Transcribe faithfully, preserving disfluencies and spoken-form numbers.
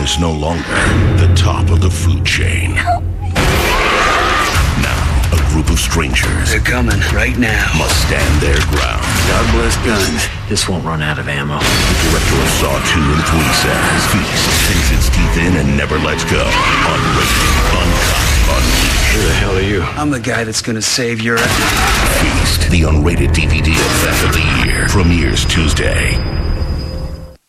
is no longer the top of the food chain. Now, a group of strangers They're coming right now. must stand their ground. God bless guns. This won't run out of ammo. The director of Saw two and three says, Feast sinks its teeth in and never lets go. Unrated, uncut, unleashed. Who the hell are you? I'm the guy that's gonna save your... Feast, the unrated D V D event of the year, premieres Tuesday.